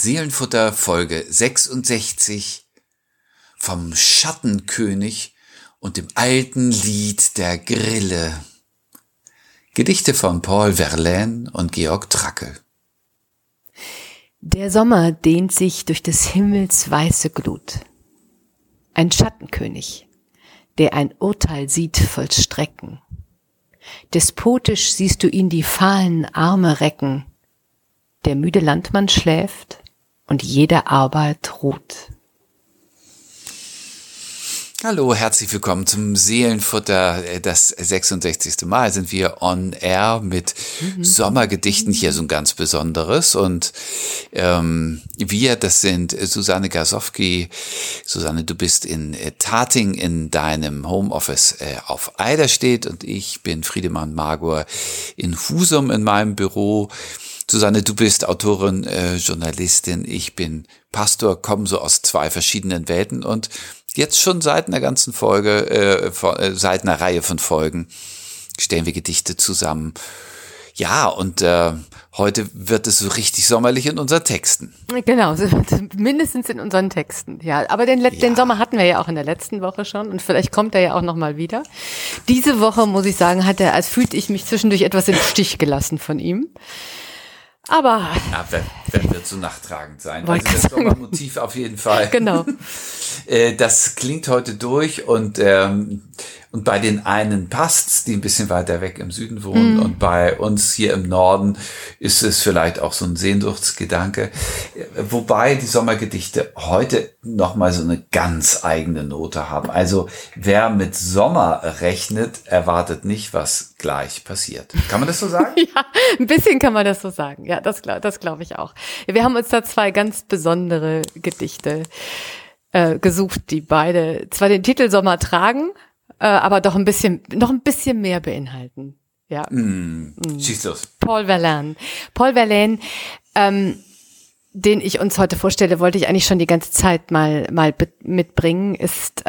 Seelenfutter Folge 66 vom Schattenkönig und dem alten Lied der Grille. Gedichte von Paul Verlaine und Georg Trakl. Der Sommer dehnt sich durch des Himmels weiße Glut. Ein Schattenkönig, der ein Urteil sieht vollstrecken. Despotisch siehst du ihn die fahlen Arme recken. Der müde Landmann schläft und jede Arbeit ruht. Hallo, herzlich willkommen zum Seelenfutter. Das 66. Mal sind wir on air mit Sommergedichten, hier so ein ganz besonderes. Und wir, das sind Susanne Gasowski. Susanne, du bist in Tating in deinem Homeoffice auf Eiderstedt und ich bin Friedemann Magor in Husum in meinem Büro. Susanne, du bist Autorin, Journalistin, ich bin Pastor, kommen so aus zwei verschiedenen Welten und jetzt schon seit einer ganzen Folge, seit einer Reihe von Folgen stellen wir Gedichte zusammen. Ja, und heute wird es so richtig sommerlich in unseren Texten. Genau, mindestens in unseren Texten. Ja, aber den Sommer hatten wir ja auch in der letzten Woche schon und vielleicht kommt er ja auch noch mal wieder. Diese Woche, muss ich sagen, als fühlte ich mich zwischendurch etwas im Stich gelassen von ihm. Aber ja, wer wird so nachtragend sein? Also das Sommermotiv auf jeden Fall. Genau. Das klingt heute durch und bei den einen passt's, die ein bisschen weiter weg im Süden wohnen und bei uns hier im Norden ist es vielleicht auch so ein Sehnsuchtsgedanke. Wobei die Sommergedichte heute nochmal so eine ganz eigene Note haben. Also wer mit Sommer rechnet, erwartet nicht, was gleich passiert. Kann man das so sagen? Ja, ein bisschen kann man das so sagen. Ja, das glaube ich auch. Wir haben uns da zwei ganz besondere Gedichte gesucht, die beide zwar den Titel Sommer tragen, aber doch noch ein bisschen mehr beinhalten. Ja. Schieß los. Paul Verlaine. Paul Verlaine, den ich uns heute vorstelle, wollte ich eigentlich schon die ganze Zeit mal mitbringen, ist,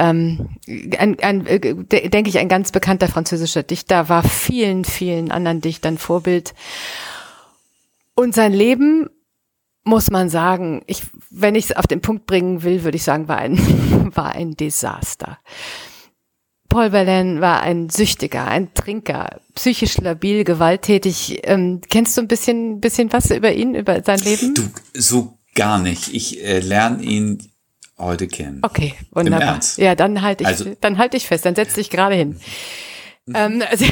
denke ich, ein ganz bekannter französischer Dichter, war vielen, vielen anderen Dichtern Vorbild. Und sein Leben, muss man sagen, wenn ich es auf den Punkt bringen will, würde ich sagen, war ein Desaster. Paul Verlaine war ein Süchtiger, ein Trinker, psychisch labil, gewalttätig. Kennst du ein bisschen was über ihn, über sein Leben? Du, so gar nicht. Ich lerne ihn heute kennen. Okay, wunderbar. Im Ernst? Ja, dann halte ich fest, dann setz dich gerade hin. Also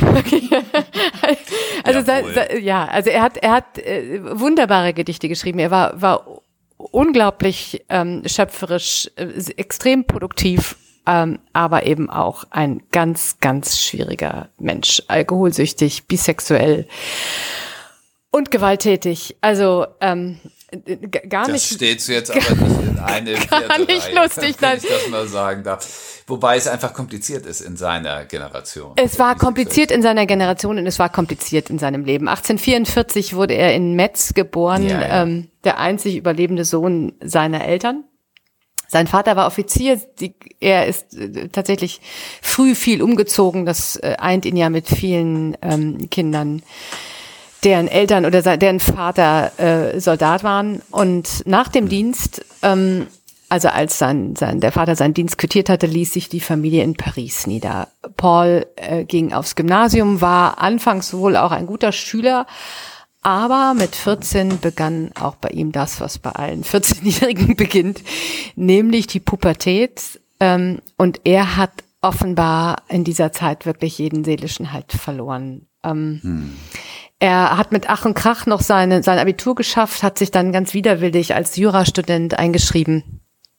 er hat wunderbare Gedichte geschrieben. Er war unglaublich schöpferisch, extrem produktiv. Aber eben auch ein ganz, ganz schwieriger Mensch. Alkoholsüchtig, bisexuell und gewalttätig. Also gar nicht. Das steht jetzt aber nicht in eine gar nicht lustig, wenn ich das mal sagen darf. Wobei es einfach kompliziert ist in seiner Generation. Es war kompliziert in seiner Generation und es war kompliziert in seinem Leben. 1844 wurde er in Metz geboren, der einzig überlebende Sohn seiner Eltern. Sein Vater war Offizier, er ist tatsächlich früh viel umgezogen, das eint ihn ja mit vielen Kindern, deren Eltern oder deren Vater Soldat waren. Und nach dem Dienst, also als der Vater seinen Dienst quittiert hatte, ließ sich die Familie in Paris nieder. Paul ging aufs Gymnasium, war anfangs wohl auch ein guter Schüler, aber mit 14 begann auch bei ihm das, was bei allen 14-Jährigen beginnt, nämlich die Pubertät. Und er hat offenbar in dieser Zeit wirklich jeden seelischen Halt verloren. Er hat mit Ach und Krach noch sein Abitur geschafft, hat sich dann ganz widerwillig als Jurastudent eingeschrieben.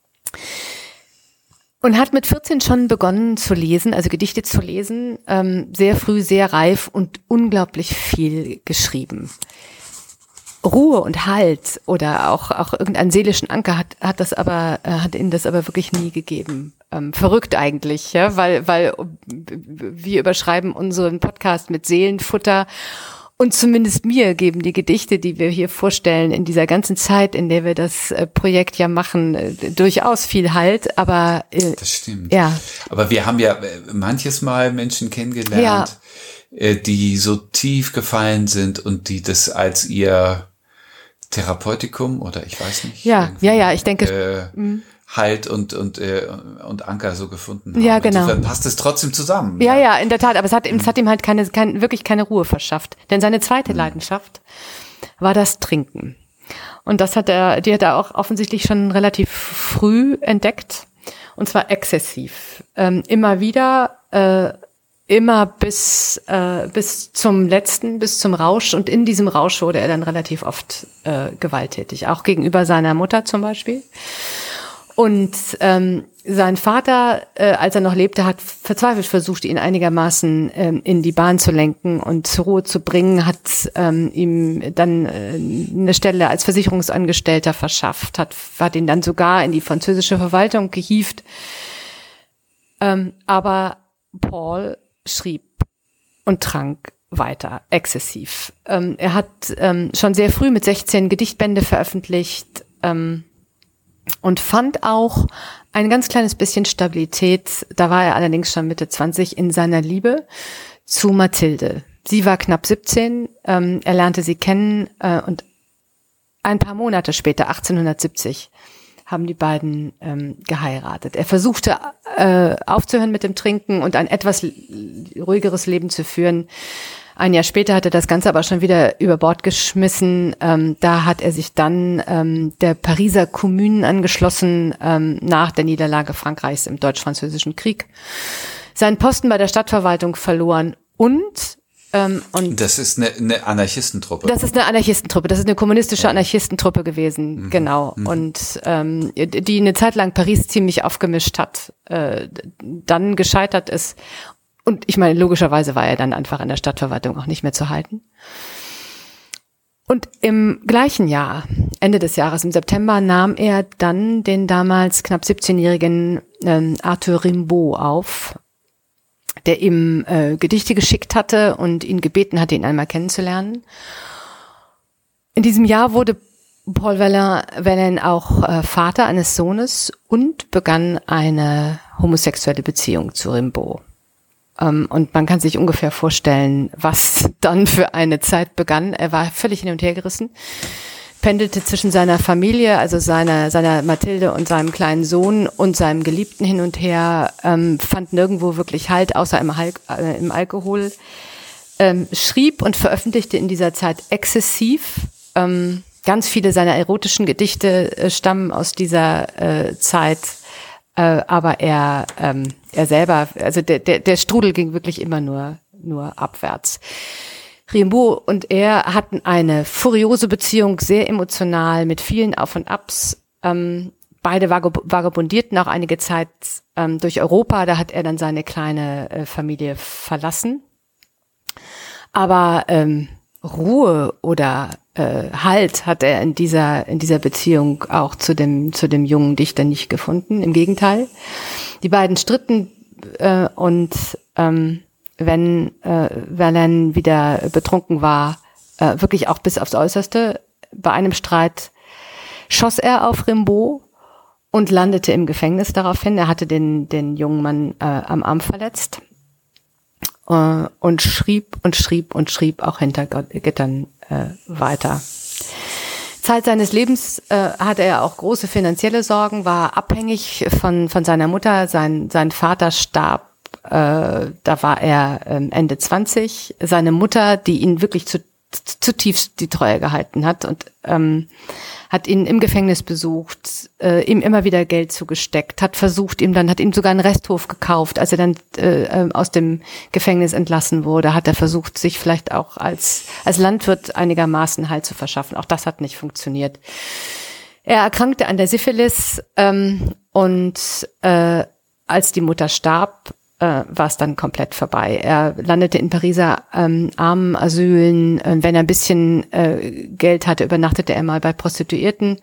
Und hat mit 14 schon begonnen zu lesen, also Gedichte zu lesen, sehr früh, sehr reif und unglaublich viel geschrieben. Ruhe und Halt oder auch irgendeinen seelischen Anker hat ihnen das aber wirklich nie gegeben. Verrückt eigentlich, ja, weil wir überschreiben unseren Podcast mit Seelenfutter. Und zumindest mir geben die Gedichte, die wir hier vorstellen, in dieser ganzen Zeit, in der wir das Projekt ja machen, durchaus viel Halt, aber das stimmt. Ja. Aber wir haben ja manches Mal Menschen kennengelernt, die so tief gefallen sind und die das als ihr Therapeutikum oder ich weiß nicht. Ja, ich denke. Halt und Anker so gefunden haben. Ja, genau. Insofern passt es trotzdem zusammen. Ja, in der Tat. Aber es hat ihm halt wirklich keine Ruhe verschafft. Denn seine zweite Leidenschaft war das Trinken. Und die hat er auch offensichtlich schon relativ früh entdeckt. Und zwar exzessiv. Immer wieder, immer bis zum Letzten, bis zum Rausch. Und in diesem Rausch wurde er dann relativ oft gewalttätig. Auch gegenüber seiner Mutter zum Beispiel. Und sein Vater, als er noch lebte, hat verzweifelt versucht, ihn einigermaßen in die Bahn zu lenken und zur Ruhe zu bringen, hat ihm dann eine Stelle als Versicherungsangestellter verschafft, hat ihn dann sogar in die französische Verwaltung gehievt. Aber Paul schrieb und trank weiter, exzessiv. Er hat schon sehr früh mit 16 Gedichtbände veröffentlicht, und fand auch ein ganz kleines bisschen Stabilität, da war er allerdings schon Mitte 20, in seiner Liebe zu Mathilde. Sie war knapp 17, er lernte sie kennen und ein paar Monate später, 1870, haben die beiden geheiratet. Er versuchte aufzuhören mit dem Trinken und ein etwas ruhigeres Leben zu führen. Ein Jahr später hat er das Ganze aber schon wieder über Bord geschmissen. Da hat er sich dann der Pariser Kommune angeschlossen nach der Niederlage Frankreichs im Deutsch-Französischen Krieg. Seinen Posten bei der Stadtverwaltung verloren und das ist eine Anarchistentruppe. Das ist eine Anarchistentruppe. Das ist eine kommunistische Anarchistentruppe gewesen, genau. Und die eine Zeit lang Paris ziemlich aufgemischt hat. Dann gescheitert ist. Und ich meine, logischerweise war er dann einfach in der Stadtverwaltung auch nicht mehr zu halten. Und im gleichen Jahr, Ende des Jahres, im September, nahm er dann den damals knapp 17-jährigen Arthur Rimbaud auf, der ihm Gedichte geschickt hatte und ihn gebeten hatte, ihn einmal kennenzulernen. In diesem Jahr wurde Paul Verlaine auch Vater eines Sohnes und begann eine homosexuelle Beziehung zu Rimbaud. Und man kann sich ungefähr vorstellen, was dann für eine Zeit begann. Er war völlig hin und her gerissen, pendelte zwischen seiner Familie, also seiner Mathilde und seinem kleinen Sohn und seinem Geliebten hin und her, fand nirgendwo wirklich Halt, außer im Alkohol, schrieb und veröffentlichte in dieser Zeit exzessiv. Ganz viele seiner erotischen Gedichte stammen aus dieser Zeit. Aber er selber, also der Strudel ging wirklich immer nur abwärts. Rimbaud und er hatten eine furiose Beziehung, sehr emotional, mit vielen Auf und Abs. Beide vagabundierten auch einige Zeit durch Europa, da hat er dann seine kleine Familie verlassen. Aber Ruhe oder Halt hat er in dieser Beziehung auch zu dem jungen Dichter nicht gefunden. Im Gegenteil. Die beiden stritten und wenn Verlaine wieder betrunken war, wirklich auch bis aufs Äußerste, bei einem Streit schoss er auf Rimbaud und landete im Gefängnis daraufhin. Er hatte den jungen Mann am Arm verletzt. Und schrieb auch hinter Gittern weiter. Zeit seines Lebens hatte er auch große finanzielle Sorgen, war abhängig von seiner Mutter. Sein Vater starb, da war er Ende 20. Seine Mutter, die ihn wirklich zutiefst die Treue gehalten hat und hat ihn im Gefängnis besucht, ihm immer wieder Geld zugesteckt, hat ihm sogar einen Resthof gekauft. Als er dann aus dem Gefängnis entlassen wurde, hat er versucht, sich vielleicht auch als Landwirt einigermaßen Halt zu verschaffen. Auch das hat nicht funktioniert. Er erkrankte an der Syphilis und als die Mutter starb, war es dann komplett vorbei. Er landete in Pariser Armenasylen. Wenn er ein bisschen Geld hatte, übernachtete er mal bei Prostituierten.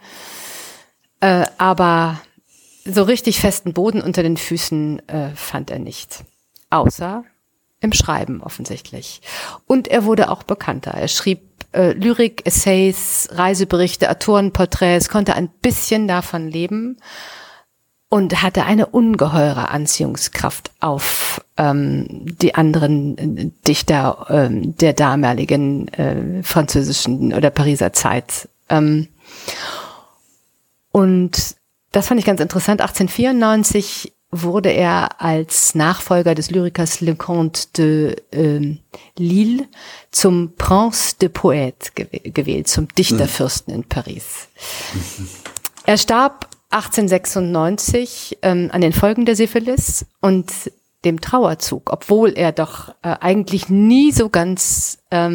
Aber so richtig festen Boden unter den Füßen fand er nicht. Außer im Schreiben offensichtlich. Und er wurde auch bekannter. Er schrieb Lyrik, Essays, Reiseberichte, Autorenporträts, konnte ein bisschen davon leben. Und hatte eine ungeheure Anziehungskraft auf die anderen Dichter der damaligen französischen oder Pariser Zeit. Und das fand ich ganz interessant. 1894 wurde er als Nachfolger des Lyrikers Leconte de Lille zum Prince de Poète gewählt, zum Dichterfürsten in Paris. Er starb 1896 an den Folgen der Syphilis und dem Trauerzug, obwohl er doch eigentlich nie so ganz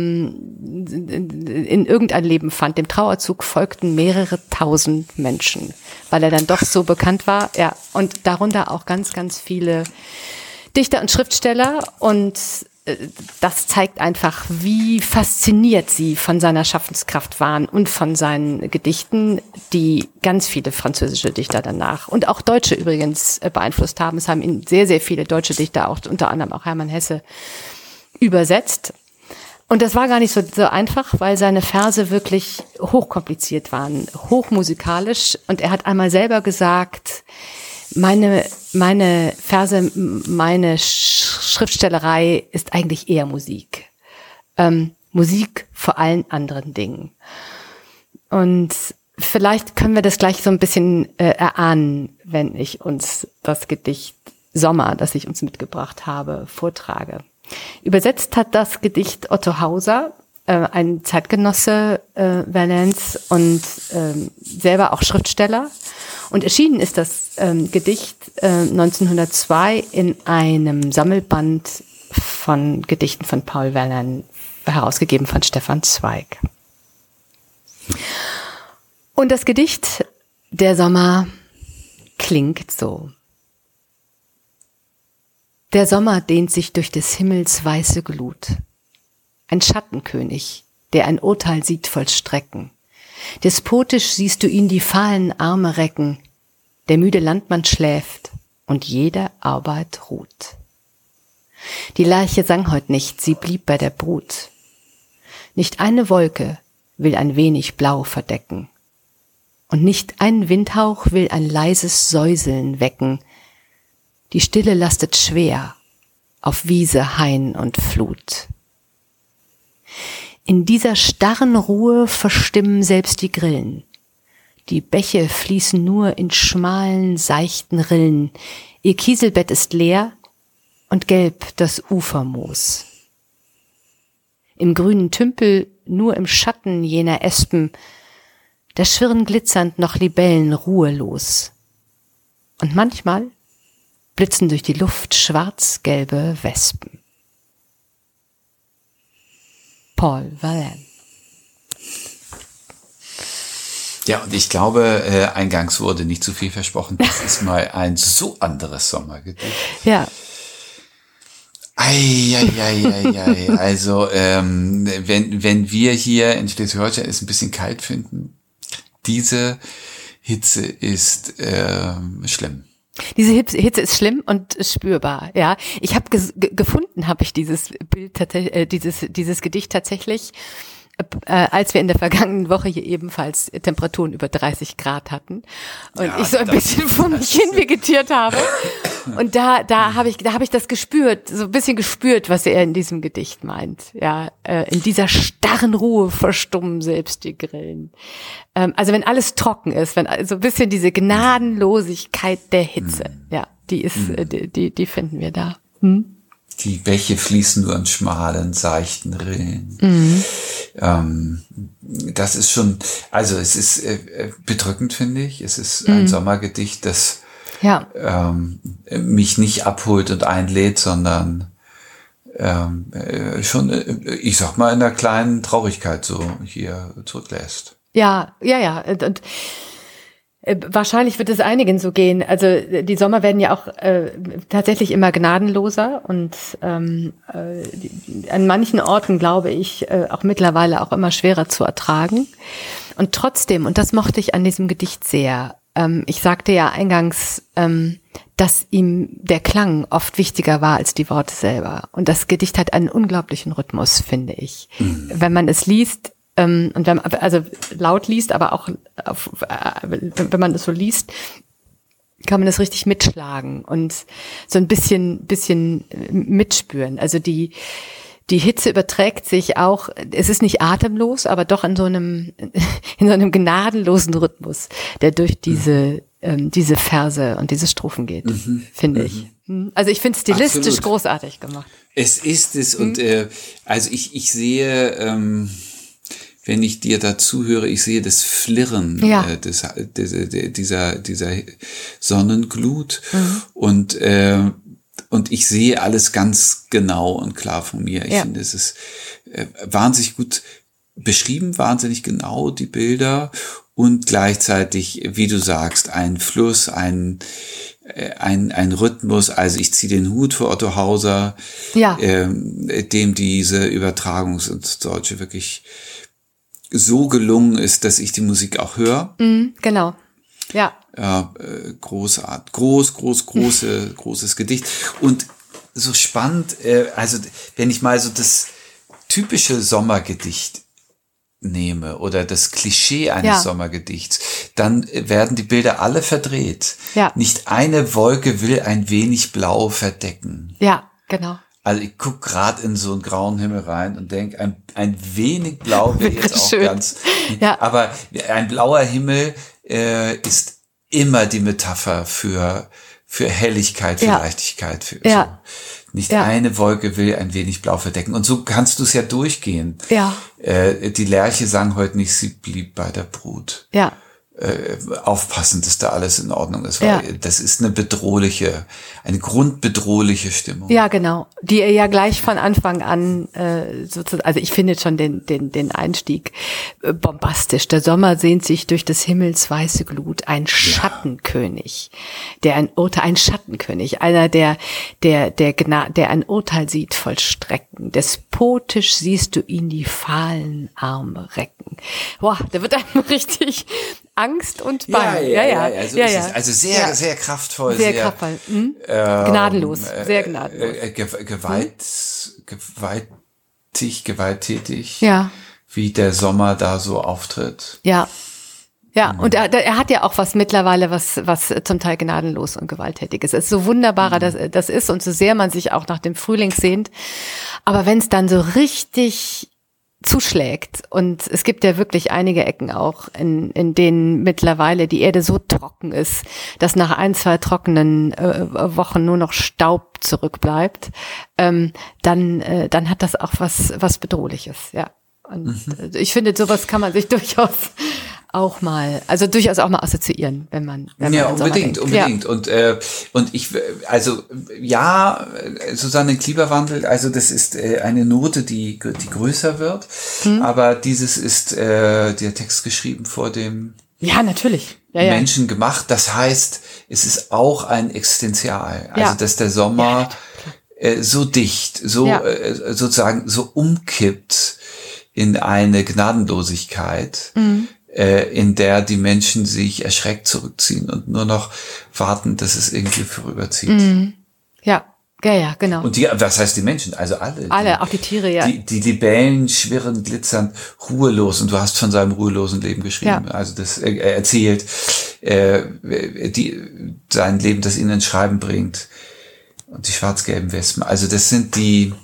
in irgendein Leben fand. Dem Trauerzug folgten mehrere tausend Menschen, weil er dann doch so bekannt war. Ja, und darunter auch ganz, ganz viele Dichter und Schriftsteller. Und das zeigt einfach, wie fasziniert sie von seiner Schaffenskraft waren und von seinen Gedichten, die ganz viele französische Dichter danach und auch Deutsche übrigens beeinflusst haben. Es haben ihn sehr, sehr viele deutsche Dichter, auch unter anderem auch Hermann Hesse, übersetzt. Und das war gar nicht so einfach, weil seine Verse wirklich hochkompliziert waren, hochmusikalisch. Und er hat einmal selber gesagt, meine Verse, meine Schriftstellerei ist eigentlich eher Musik. Musik vor allen anderen Dingen. Und vielleicht können wir das gleich so ein bisschen erahnen, wenn ich uns das Gedicht Sommer, das ich uns mitgebracht habe, vortrage. Übersetzt hat das Gedicht Otto Hauser, ein Zeitgenosse Verlaines und selber auch Schriftsteller. Und erschienen ist das Gedicht 1902 in einem Sammelband von Gedichten von Paul Verlaine, herausgegeben von Stefan Zweig. Und das Gedicht Der Sommer klingt so. Der Sommer dehnt sich durch des Himmels weiße Glut. Ein Schattenkönig, der ein Urteil sieht vollstrecken. Despotisch siehst du ihn die fahlen Arme recken. Der müde Landmann schläft und jede Arbeit ruht. Die Lerche sang heut nicht, sie blieb bei der Brut. Nicht eine Wolke will ein wenig Blau verdecken. Und nicht ein Windhauch will ein leises Säuseln wecken. Die Stille lastet schwer auf Wiese, Hain und Flut. In dieser starren Ruhe verstimmen selbst die Grillen. Die Bäche fließen nur in schmalen, seichten Rillen. Ihr Kieselbett ist leer und gelb das Ufermoos. Im grünen Tümpel, nur im Schatten jener Espen, da schwirren glitzernd noch Libellen ruhelos. Und manchmal blitzen durch die Luft schwarz-gelbe Wespen. Paul Verlaine. Ja, und ich glaube, eingangs wurde nicht zu viel versprochen. Das ist mal ein so anderes Sommergedicht. Ja. Ei. Also, wenn wir hier in Schleswig-Holstein es ein bisschen kalt finden, diese Hitze ist schlimm. Diese Hitze ist schlimm und spürbar, ja. Ich habe gefunden, habe ich dieses Bild, dieses Gedicht tatsächlich, als wir in der vergangenen Woche hier ebenfalls Temperaturen über 30 Grad hatten und ja, ich so ein bisschen vor mich hin vegetiert habe. Und da habe ich das gespürt, so ein bisschen gespürt, was er in diesem Gedicht meint. Ja, in dieser starren Ruhe verstummen selbst die Grillen. Also wenn alles trocken ist, wenn so ein bisschen diese Gnadenlosigkeit der Hitze, ja, die ist, die finden wir da. Die Bäche fließen nur in schmalen, seichten Rillen. Das ist schon, also es ist bedrückend, finde ich. Es ist ein Sommergedicht, das mich nicht abholt und einlädt, sondern schon, ich sag mal, in einer kleinen Traurigkeit so hier zurücklässt. Ja. Und wahrscheinlich wird es einigen so gehen. Also die Sommer werden ja auch tatsächlich immer gnadenloser und an manchen Orten, glaube ich, auch mittlerweile auch immer schwerer zu ertragen. Und trotzdem, und das mochte ich an diesem Gedicht sehr, ich sagte ja eingangs, dass ihm der Klang oft wichtiger war als die Worte selber. Und das Gedicht hat einen unglaublichen Rhythmus, finde ich. Wenn man es liest, und wenn man also laut liest, aber auch wenn man es so liest, kann man das richtig mitschlagen und so ein bisschen mitspüren. Also die die Hitze überträgt sich auch, es ist nicht atemlos, aber doch in so einem gnadenlosen Rhythmus, der durch diese Verse und diese Strophen geht, finde ich. Also ich finde es stilistisch Absolut. großartig gemacht. Es ist es und also ich sehe, wenn ich dir dazu höre, ich sehe das Flirren dieser Sonnenglut und ich sehe alles ganz genau und klar von mir. Ich finde, es ist wahnsinnig gut beschrieben, wahnsinnig genau, die Bilder und gleichzeitig, wie du sagst, ein Fluss, ein Rhythmus. Also ich ziehe den Hut vor Otto Hauser, dem diese Übertragung ins Deutsche wirklich so gelungen ist, dass ich die Musik auch höre. Genau, ja. Großes Gedicht. Und so spannend, also wenn ich mal so das typische Sommergedicht nehme oder das Klischee eines Sommergedichts, dann werden die Bilder alle verdreht. Ja. Nicht eine Wolke will ein wenig Blau verdecken. Ja, genau. Also ich gucke gerade in so einen grauen Himmel rein und denke, ein wenig Blau wäre jetzt auch schön. Ganz. Ja. Aber ein blauer Himmel ist immer die Metapher für Helligkeit, für Leichtigkeit. Für so. Nicht eine Wolke will ein wenig Blau verdecken. Und so kannst du es ja durchgehen. Ja. Die Lerche sang heute nicht, sie blieb bei der Brut. Ja. Aufpassen, dass da alles in Ordnung ist, weil das ist eine grundbedrohliche Stimmung. Ja, genau. Die ja gleich von Anfang an, sozusagen, also ich finde schon den Einstieg bombastisch. Der Sommer sehnt sich durch des Himmels weiße Glut, ein Schattenkönig, ein Schattenkönig, einer, der ein Urteil sieht vollstrecken. Despotisch siehst du ihn die fahlen Arme recken. Boah, da wird einem richtig Angst und Bang. Also sehr kraftvoll. Sehr kraftvoll. Gnadenlos. Sehr gnadenlos. Gewalttätig. Ja. Wie der Sommer da so auftritt. Ja. Ja, und er hat ja auch was mittlerweile, was zum Teil gnadenlos und gewalttätig ist. Es ist so wunderbarer, das ist und so sehr man sich auch nach dem Frühling sehnt. Aber wenn es dann so richtig zuschlägt, und es gibt ja wirklich einige Ecken auch, in denen mittlerweile die Erde so trocken ist, dass nach 1-2 trockenen Wochen nur noch Staub zurückbleibt, dann hat das auch was Bedrohliches, ja. Und ich finde, sowas kann man sich durchaus auch mal assoziieren, wenn man unbedingt. Ja. Und ich, also Susanne Klimawandel, also das ist eine Note, die größer wird, aber dieses ist der Text geschrieben vor dem natürlich. Menschen gemacht. Das heißt, es ist auch ein Existenzial, also dass der Sommer so dicht, sozusagen so umkippt in eine Gnadenlosigkeit, in der die Menschen sich erschreckt zurückziehen und nur noch warten, dass es irgendwie vorüberzieht. Ja, genau. Und was heißt die Menschen? Also alle. Alle, auch die Tiere, ja. Die Libellen schwirren, glitzern, ruhelos. Und du hast von seinem ruhelosen Leben geschrieben. Ja. Also er erzählt sein Leben, das ihn ins Schreiben bringt. Und die schwarz-gelben Wespen. Also das sind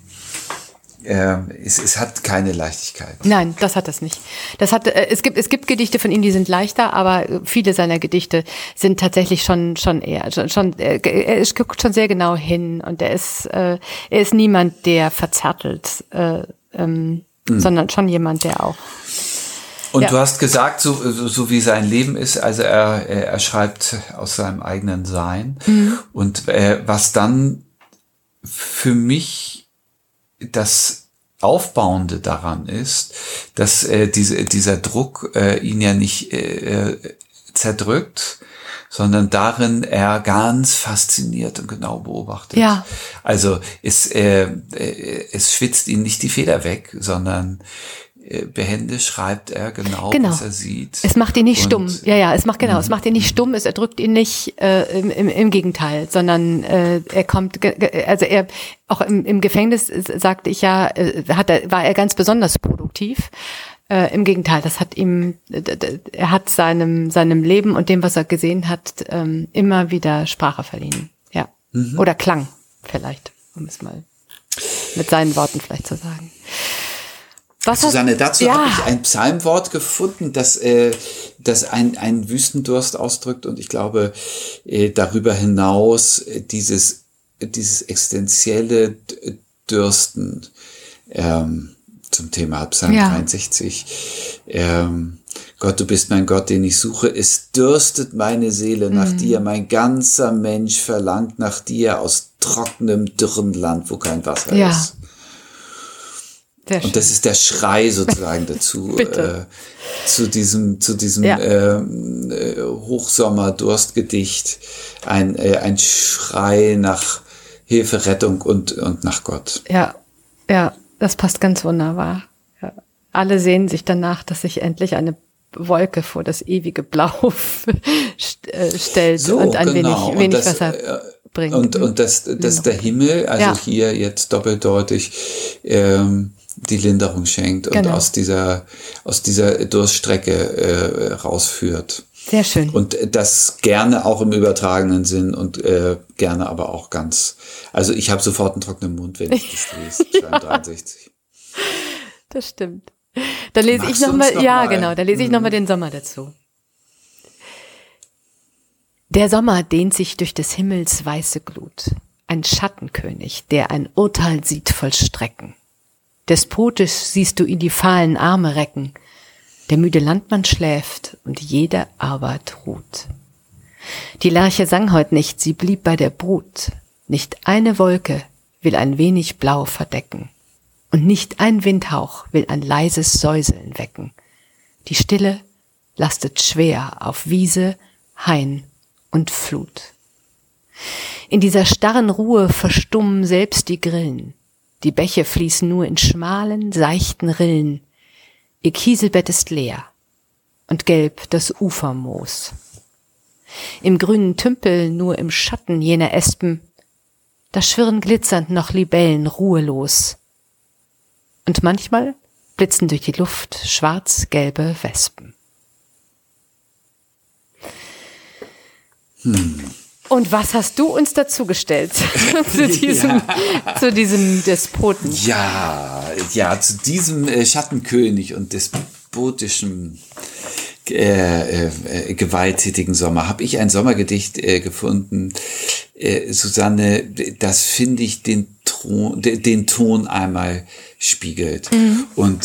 es hat keine Leichtigkeit. Nein, das hat es nicht. Es gibt Gedichte von ihm, die sind leichter, aber viele seiner Gedichte sind tatsächlich schon eher, er guckt schon sehr genau hin und er ist niemand, der verzärtelt, sondern schon jemand, der auch. Und du hast gesagt, so wie sein Leben ist, also er schreibt aus seinem eigenen Sein. Und was dann für mich das Aufbauende daran ist, dass dieser Druck ihn ja nicht zerdrückt, sondern darin er ganz fasziniert und genau beobachtet. Ja. Also es schwitzt ihn nicht die Feder weg, sondern behende schreibt er genau, was er sieht. Es macht ihn nicht stumm. Es macht ihn nicht stumm, es erdrückt ihn nicht im Gegenteil, sondern er kommt, also er auch im Gefängnis, sagte ich ja, war er ganz besonders produktiv. Im Gegenteil, er hat seinem Leben und dem, was er gesehen hat, immer wieder Sprache verliehen. Ja. Oder Klang vielleicht, um es mal. mit seinen Worten vielleicht zu sagen. Susanne, dazu habe ich ein Psalmwort gefunden, das einen Wüstendurst ausdrückt und ich glaube, darüber hinaus dieses existenzielle Dürsten zum Thema Psalm 63. Gott, du bist mein Gott, den ich suche. Es dürstet meine Seele nach dir. Mein ganzer Mensch verlangt nach dir aus trockenem, dürren Land, wo kein Wasser ist. Und das ist der Schrei sozusagen dazu, zu diesem Hochsommer-Durstgedicht, ein Schrei nach Hilfe, Rettung und nach Gott. Ja, das passt ganz wunderbar. Ja. Alle sehnen sich danach, dass sich endlich eine Wolke vor das ewige Blau stellt und ein wenig Wasser bringt. Und dass der Himmel, also hier jetzt doppeldeutig, die Linderung schenkt und aus dieser Durststrecke rausführt. Sehr schön. Und das gerne auch im übertragenen Sinn und gerne aber auch ganz. Also ich habe sofort einen trockenen Mund, wenn ich das lese. Psalm 63. Das stimmt. Dann lese ich nochmal, dann lese ich nochmal den Sommer dazu. Der Sommer dehnt sich durch des Himmels weiße Glut. Ein Schattenkönig, der ein Urteil sieht vollstrecken. Despotisch siehst du ihn die fahlen Arme recken. Der müde Landmann schläft und jede Arbeit ruht. Die Lerche sang heut nicht, sie blieb bei der Brut. Nicht eine Wolke will ein wenig Blau verdecken. Und nicht ein Windhauch will ein leises Säuseln wecken. Die Stille lastet schwer auf Wiese, Hain und Flut. In dieser starren Ruhe verstummen selbst die Grillen. Die Bäche fließen nur in schmalen, seichten Rillen. Ihr Kieselbett ist leer und gelb das Ufermoos. Im grünen Tümpel, nur im Schatten jener Espen, da schwirren glitzernd noch Libellen ruhelos. Und manchmal blitzen durch die Luft schwarz-gelbe Wespen. Und was hast du uns dazu gestellt zu diesem Despoten? Ja, zu diesem Schattenkönig und despotischen, gewalttätigen Sommer habe ich ein Sommergedicht gefunden. Susanne, das finde ich den Ton einmal spiegelt. Und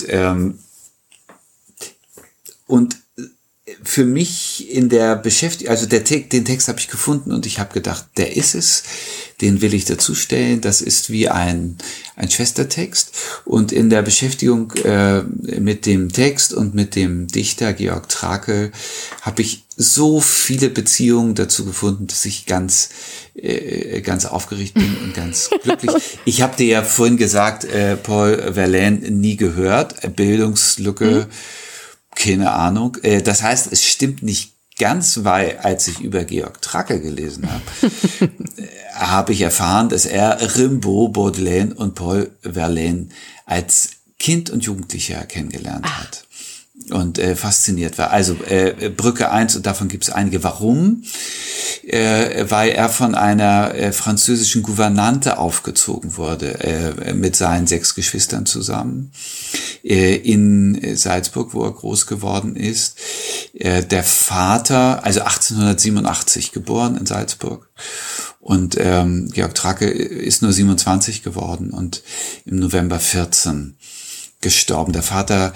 für mich in der Beschäftigung, also den Text habe ich gefunden und ich habe gedacht, der ist es, den will ich dazustellen. Das ist wie ein Schwestertext. Und in der Beschäftigung mit dem Text und mit dem Dichter Georg Trakl habe ich so viele Beziehungen dazu gefunden, dass ich ganz aufgeregt bin und ganz glücklich. Ich habe dir ja vorhin gesagt, Paul Verlaine nie gehört, Bildungslücke, keine Ahnung. Das heißt, es stimmt nicht ganz, weil als ich über Georg Trakl gelesen habe, habe ich erfahren, dass er Rimbaud, Baudelaire und Paul Verlaine als Kind und Jugendlicher kennengelernt hat. Und fasziniert war. Also Brücke 1, und davon gibt es einige. Warum? Weil er von einer französischen Gouvernante aufgezogen wurde, mit seinen 6 Geschwistern zusammen, in Salzburg, wo er groß geworden ist. Der Vater, also 1887 geboren in Salzburg. Und Georg Trakl ist nur 27 geworden und im November 14 gestorben. Der Vater,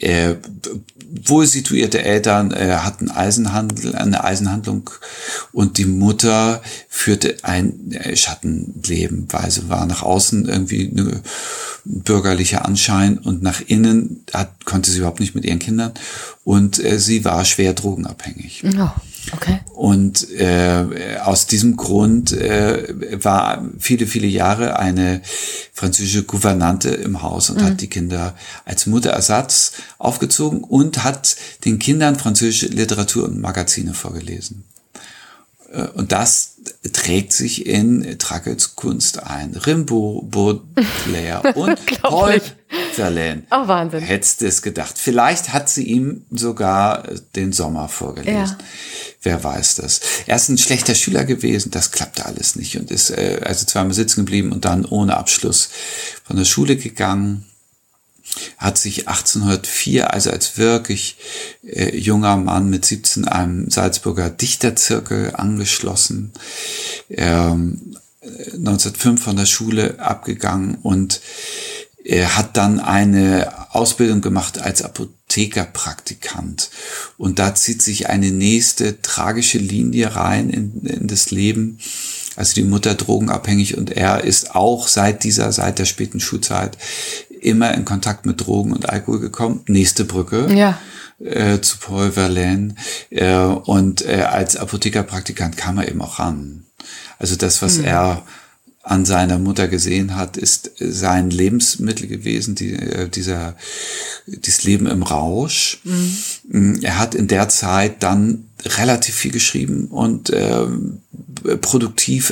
wohl situierte Eltern, hatten eine Eisenhandlung und die Mutter führte ein Schattenleben, weil sie war nach außen irgendwie ein bürgerlicher Anschein und nach innen konnte sie überhaupt nicht mit ihren Kindern und sie war schwer drogenabhängig. Oh. Okay. Und aus diesem Grund war viele, viele Jahre eine französische Gouvernante im Haus und hat die Kinder als Mutterersatz aufgezogen und hat den Kindern französische Literatur und Magazine vorgelesen. Und das trägt sich in Trakls Kunst ein. Rimbaud, Baudelaire und Paul Verlaine. Oh, Wahnsinn. Hättest du es gedacht. Vielleicht hat sie ihm sogar den Sommer vorgelesen. Ja. Wer weiß das? Er ist ein schlechter Schüler gewesen, das klappte alles nicht und ist also zweimal sitzen geblieben und dann ohne Abschluss von der Schule gegangen. Hat sich 1804, also als wirklich junger Mann mit 17 einem Salzburger Dichterzirkel angeschlossen, 1905 von der Schule abgegangen und er hat dann eine Ausbildung gemacht als Apothekerpraktikant. Und da zieht sich eine nächste tragische Linie rein in das Leben. Also die Mutter drogenabhängig und er ist auch seit der späten Schulzeit immer in Kontakt mit Drogen und Alkohol gekommen. Nächste Brücke zu Paul Verlaine. Und als Apothekerpraktikant kam er eben auch ran. Also das, was er an seiner Mutter gesehen hat, ist sein Lebensmittel gewesen, dieses Leben im Rausch. Er hat in der Zeit dann relativ viel geschrieben und produktiv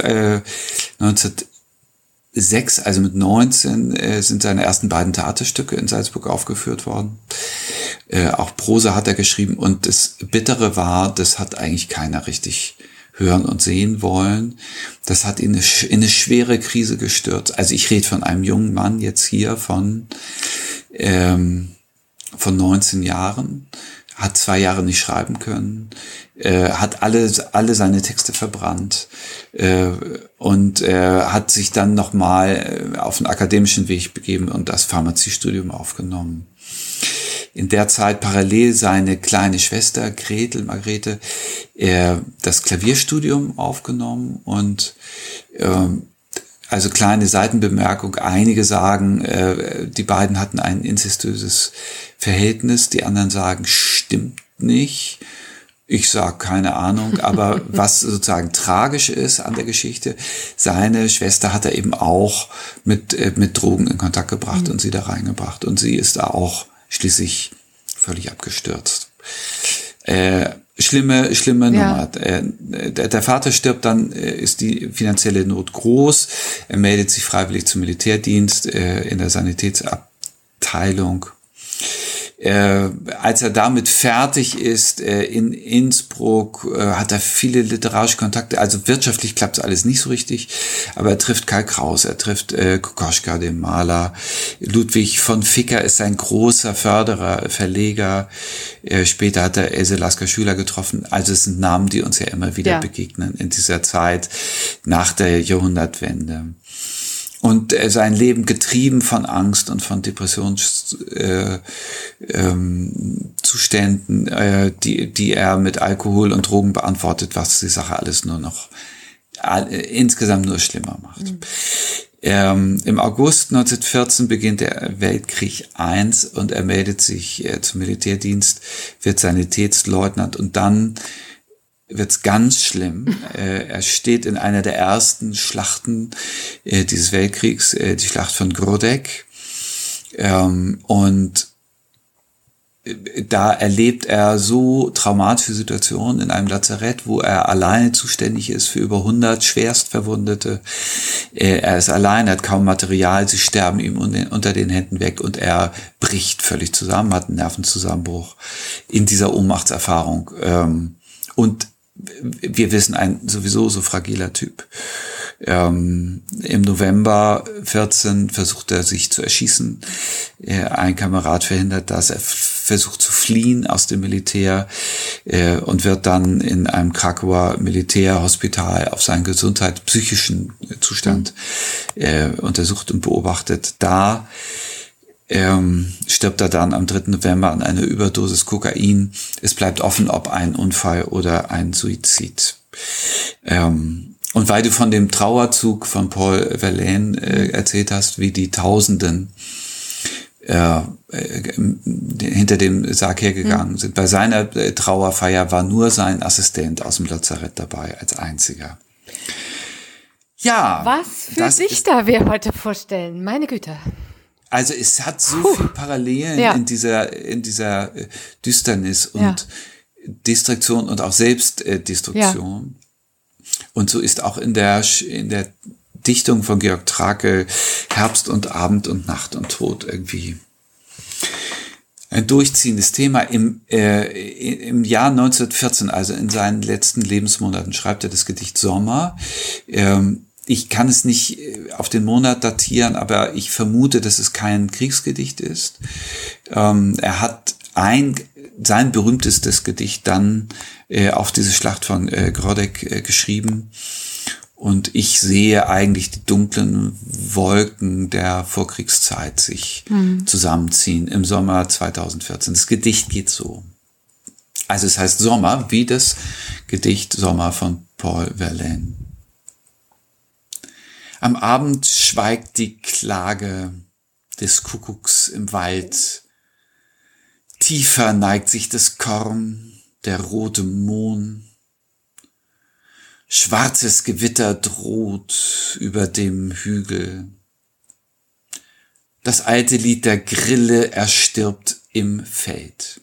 1906, also mit 19, sind seine ersten beiden Theaterstücke in Salzburg aufgeführt worden. Auch Prosa hat er geschrieben und das Bittere war, das hat eigentlich keiner richtig hören und sehen wollen. Das hat ihn in eine schwere Krise gestürzt. Also ich rede von einem jungen Mann jetzt hier von 19 Jahren, hat 2 Jahre nicht schreiben können, hat alle seine Texte verbrannt und hat sich dann nochmal auf den akademischen Weg begeben und das Pharmaziestudium aufgenommen. In der Zeit parallel seine kleine Schwester Margarete, das Klavierstudium aufgenommen und also kleine Seitenbemerkung, einige sagen, die beiden hatten ein inzestöses Verhältnis, die anderen sagen, stimmt nicht. Ich sage keine Ahnung, aber was sozusagen tragisch ist an der Geschichte, seine Schwester hat er eben auch mit Drogen in Kontakt gebracht und sie da reingebracht und sie ist da auch schließlich völlig abgestürzt. Schlimme Nummer. Der Vater stirbt, dann ist die finanzielle Not groß. Er meldet sich freiwillig zum Militärdienst in der Sanitätsabteilung. Als er damit fertig ist, in Innsbruck, hat er viele literarische Kontakte, also wirtschaftlich klappt es alles nicht so richtig, aber er trifft Karl Kraus, er trifft Kokoschka, den Maler, Ludwig von Vicker ist ein großer Förderer, Verleger, später hat er Else Lasker-Schüler getroffen, also es sind Namen, die uns ja immer wieder begegnen in dieser Zeit nach der Jahrhundertwende. Und sein Leben getrieben von Angst und von Depressionszuständen, die er mit Alkohol und Drogen beantwortet, was die Sache alles nur noch insgesamt nur schlimmer macht. Im August 1914 beginnt der Weltkrieg I und er meldet sich zum Militärdienst, wird Sanitätsleutnant und dann wird's ganz schlimm. Er steht in einer der ersten Schlachten dieses Weltkriegs, die Schlacht von Grodeck. Und da erlebt er so traumatische Situationen in einem Lazarett, wo er alleine zuständig ist für über 100 Schwerstverwundete. Er ist allein, er hat kaum Material, sie sterben ihm unter den Händen weg und er bricht völlig zusammen, hat einen Nervenzusammenbruch in dieser Ohnmachtserfahrung. Und wir wissen, ein sowieso so fragiler Typ. Im November 14 versucht er sich zu erschießen. Ein Kamerad verhindert das. Er versucht zu fliehen aus dem Militär und wird dann in einem Krakauer Militärhospital auf seinen psychischen Zustand untersucht und beobachtet. Da stirbt er dann am 3. November an einer Überdosis Kokain. Es bleibt offen, ob ein Unfall oder ein Suizid. Und weil du von dem Trauerzug von Paul Verlaine erzählt hast, wie die Tausenden hinter dem Sarg hergegangen sind. Bei seiner Trauerfeier war nur sein Assistent aus dem Lazarett dabei, als einziger. Ja. Was für Dichter wir heute vorstellen, meine Güte. Also es hat so viel Parallelen in dieser Düsternis und Destruktion und auch Selbstdestruktion. Und so ist auch in der Dichtung von Georg Trakl Herbst und Abend und Nacht und Tod irgendwie. ein durchziehendes Thema. Im Jahr 1914, also in seinen letzten Lebensmonaten, schreibt er das Gedicht Sommer. Ich kann es nicht auf den Monat datieren, aber ich vermute, dass es kein Kriegsgedicht ist. Er hat sein berühmtestes Gedicht dann auf diese Schlacht von Grodek geschrieben. Und ich sehe eigentlich die dunklen Wolken der Vorkriegszeit sich zusammenziehen im Sommer 2014. Das Gedicht geht so. Also es heißt Sommer, wie das Gedicht Sommer von Paul Verlaine. Am Abend schweigt die Klage des Kuckucks im Wald. Tiefer neigt sich das Korn, der rote Mohn. Schwarzes Gewitter droht über dem Hügel. Das alte Lied der Grille erstirbt im Feld.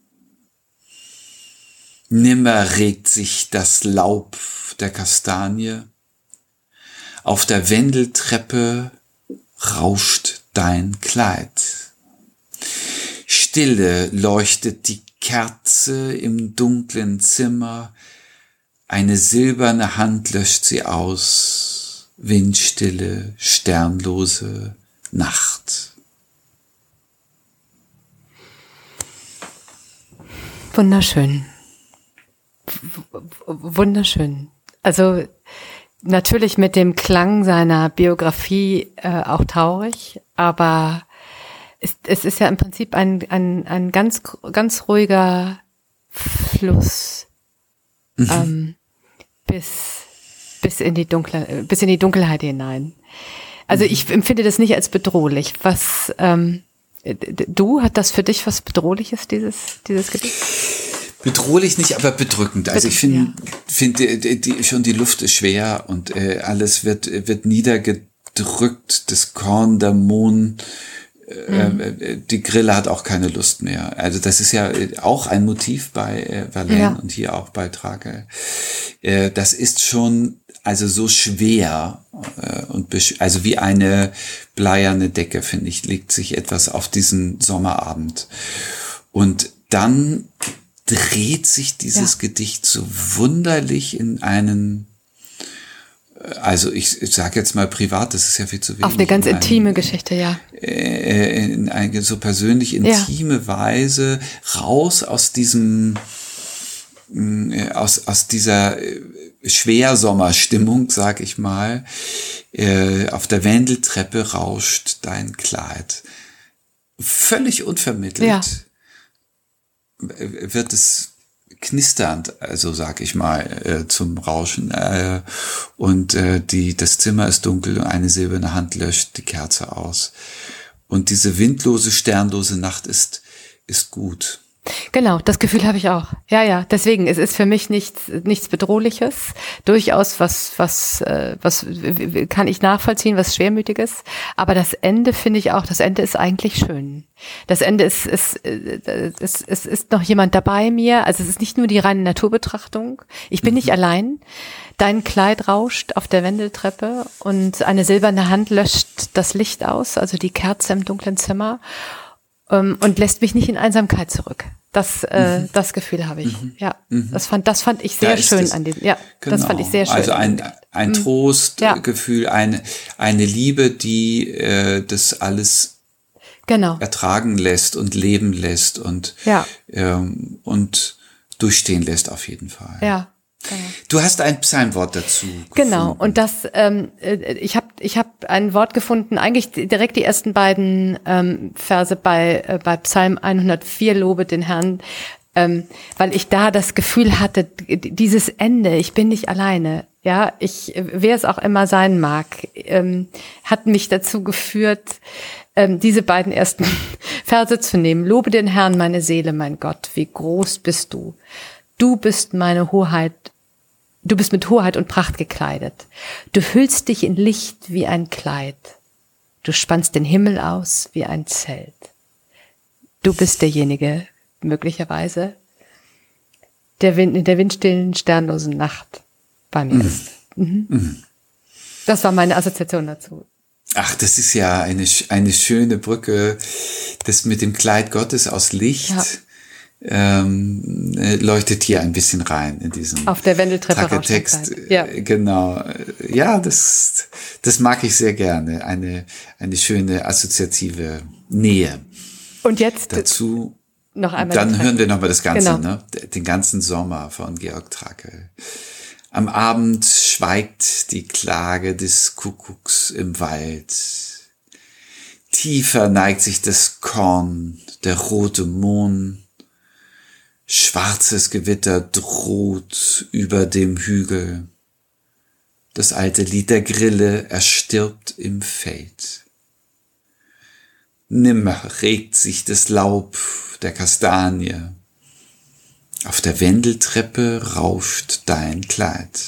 Nimmer regt sich das Laub der Kastanie. Auf der Wendeltreppe rauscht dein Kleid. Stille leuchtet die Kerze im dunklen Zimmer. Eine silberne Hand löscht sie aus, windstille, sternlose Nacht. Wunderschön. Wunderschön. Also natürlich mit dem Klang seiner Biografie auch traurig, aber es ist ja im Prinzip ein ganz, ganz ruhiger Fluss. Bis in die Dunkelheit hinein. Also ich empfinde das nicht als bedrohlich. Was hat das für dich was Bedrohliches, dieses Gedicht? Bedrohlich nicht, aber bedrückend. Also ich finde schon die Luft ist schwer und alles wird niedergedrückt. Das Korn, der Mohn, die Grille hat auch keine Lust mehr. Also das ist ja auch ein Motiv bei Verlaine und hier auch bei Trakel. Das ist schon also so schwer und also wie eine bleierne Decke, finde ich, legt sich etwas auf diesen Sommerabend. Und dann dreht sich dieses Gedicht so wunderlich in einen, also ich sage jetzt mal privat, das ist ja viel zu wenig. Auf eine ganz intime Geschichte, ja. In eine so persönlich intime Weise raus aus diesem, aus dieser Schwersommerstimmung, sag ich mal. Auf der Wendeltreppe rauscht dein Kleid. Völlig unvermittelt wird es knisternd, also sag ich mal, zum Rauschen. Und das Zimmer ist dunkel und eine silberne Hand löscht die Kerze aus. Und diese windlose, sternlose Nacht ist gut. Genau, das Gefühl habe ich auch. Ja, deswegen, es ist für mich nichts Bedrohliches, durchaus was kann ich nachvollziehen, was Schwermütiges, aber das Ende finde ich auch, das Ende ist eigentlich schön. Das Ende es ist noch jemand dabei mir, also es ist nicht nur die reine Naturbetrachtung, ich bin nicht allein, dein Kleid rauscht auf der Wendeltreppe und eine silberne Hand löscht das Licht aus, also die Kerze im dunklen Zimmer. Und lässt mich nicht in Einsamkeit zurück. Das Gefühl habe ich. Ja, das fand ich sehr schön an diesem. Ja, genau. Das fand ich sehr schön. Also ein Trostgefühl, eine Liebe, die das alles ertragen lässt und leben lässt und durchstehen lässt auf jeden Fall. Ja. Genau. Du hast ein Psalmwort dazu gefunden. Genau, und das, ich hab ein Wort gefunden, eigentlich direkt die ersten beiden Verse bei Psalm 104, Lobe den Herrn, weil ich da das Gefühl hatte, dieses Ende, ich bin nicht alleine, ja, wer es auch immer sein mag, hat mich dazu geführt, diese beiden ersten Verse zu nehmen. Lobe den Herrn, meine Seele, mein Gott, wie groß bist du. Du bist meine Hoheit, du bist mit Hoheit und Pracht gekleidet. Du hüllst dich in Licht wie ein Kleid. Du spannst den Himmel aus wie ein Zelt. Du bist derjenige, möglicherweise, der in der windstillen, sternlosen Nacht bei mir ist. Das war meine Assoziation dazu. Ach, das ist ja eine schöne Brücke, das mit dem Kleid Gottes aus Licht. Ja. Leuchtet hier ein bisschen rein in diesen auf der Wendeltreppe Text. Ja. Genau. Ja, das mag ich sehr gerne. Eine schöne assoziative Nähe. Und jetzt dazu noch einmal. Dann hören wir nochmal das Ganze, genau. Ne? Den ganzen Sommer von Georg Trakl. Am Abend schweigt die Klage des Kuckucks im Wald. Tiefer neigt sich das Korn, der rote Mohn. Schwarzes Gewitter droht über dem Hügel. Das alte Lied der Grille erstirbt im Feld. Nimmer regt sich das Laub der Kastanie. Auf der Wendeltreppe rauscht dein Kleid.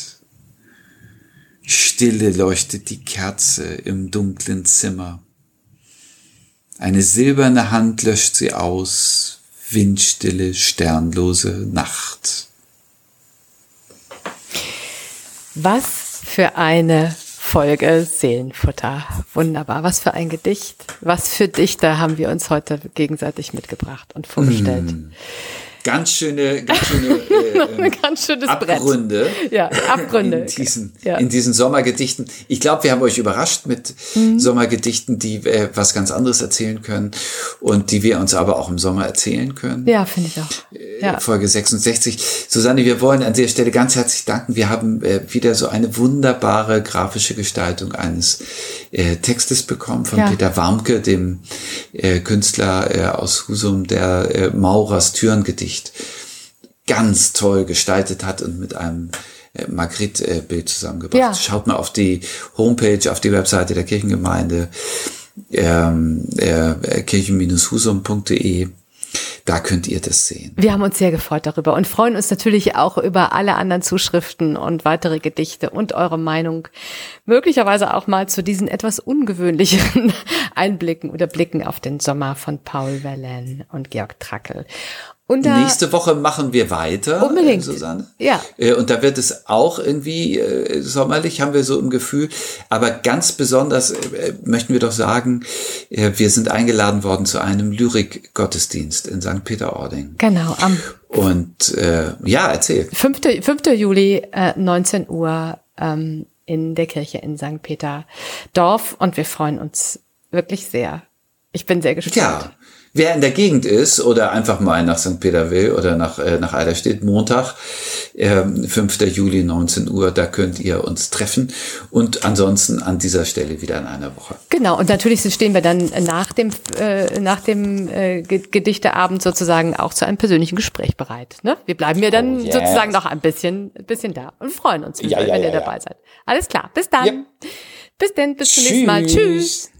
Stille leuchtet die Kerze im dunklen Zimmer. Eine silberne Hand löscht sie aus. Windstille, sternlose Nacht. Was für eine Folge Seelenfutter. Wunderbar. Was für ein Gedicht. Was für Dichter haben wir uns heute gegenseitig mitgebracht und vorgestellt. Ganz schöne ein ganz schönes Abgründe. Brett. Ja, Abgründe. In diesen Sommergedichten. Ich glaube, wir haben euch überrascht mit Sommergedichten, die was ganz anderes erzählen können und die wir uns aber auch im Sommer erzählen können. Ja, finde ich auch. Ja. Folge 66. Susanne, wir wollen an der Stelle ganz herzlich danken. Wir haben wieder so eine wunderbare grafische Gestaltung eines Textes bekommen von Peter Warmke, dem Künstler aus Husum, der Maurers Türengedicht ganz toll gestaltet hat und mit einem Magritte-Bild zusammengebracht. Ja. Schaut mal auf die Homepage, auf die Webseite der Kirchengemeinde, kirchen-husum.de. Da könnt ihr das sehen. Wir haben uns sehr gefreut darüber und freuen uns natürlich auch über alle anderen Zuschriften und weitere Gedichte und eure Meinung. Möglicherweise auch mal zu diesen etwas ungewöhnlicheren Einblicken oder Blicken auf den Sommer von Paul Verlaine und Georg Trakl. Nächste Woche machen wir weiter, unbedingt. Susanne. Ja. Und da wird es auch irgendwie sommerlich, haben wir so im Gefühl. Aber ganz besonders möchten wir doch sagen, wir sind eingeladen worden zu einem Lyrik-Gottesdienst in St. Peter-Ording. Genau. Und erzähl. 5. Juli, 19 Uhr in der Kirche in St. Peter-Dorf. Und wir freuen uns wirklich sehr. Ich bin sehr gespannt. Ja. Wer in der Gegend ist oder einfach mal nach St. Peter will oder nach Eiderstedt, Montag, 5. Juli, 19 Uhr, da könnt ihr uns treffen. Und ansonsten an dieser Stelle wieder in einer Woche. Genau, und natürlich stehen wir dann nach dem Gedichteabend sozusagen auch zu einem persönlichen Gespräch bereit. Ne? Wir bleiben ja dann sozusagen noch ein bisschen da und freuen uns, wenn ihr dabei seid. Alles klar, bis dann. Ja. Bis zum nächsten Mal. Tschüss.